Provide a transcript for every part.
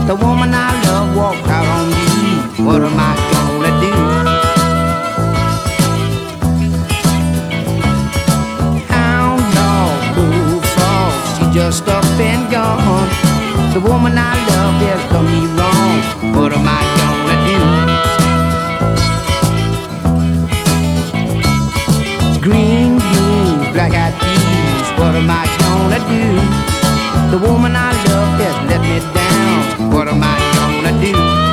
The woman I love walked out on me. What am I gonna do? Hound dog, bullfrog, she just up and gone. The woman I love has done me wrong. What am I gonna do? Green beans, black-eyed peas, what am I gonna do? The woman I love has let me down. What am I gonna do?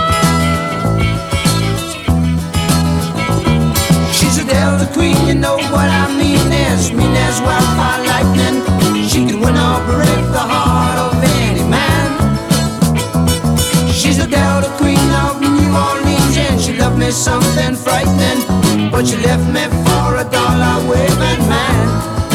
She's a Delta Queen, you know what I mean as wildfire lightning. She can win or break the heart of any man. She's a Delta Queen of New Orleans, and she loved me something frightening, but she left me for a dollar waving man.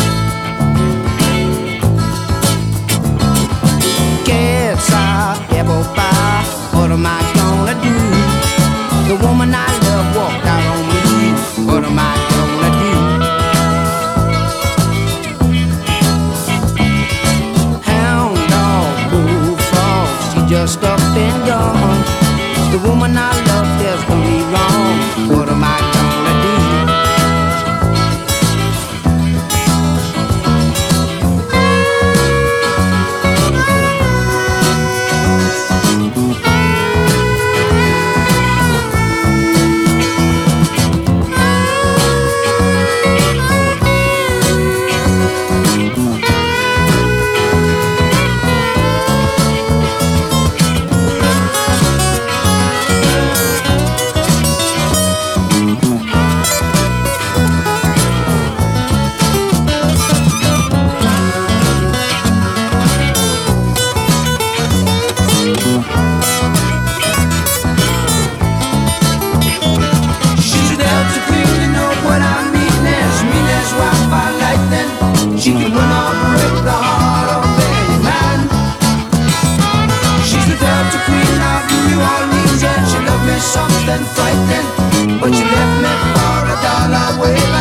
Cats are apple pie, what am I gonna do? The woman I love walked out on me. What am I gonna do? Hound dog, bullfrog, she just up and gone. The woman I love has done me wrong. What am I gonna do? She can win or break the heart of any man. She's the Delta Queen of New Orleans, and she loved me something frightening, but she left me for a dollar waving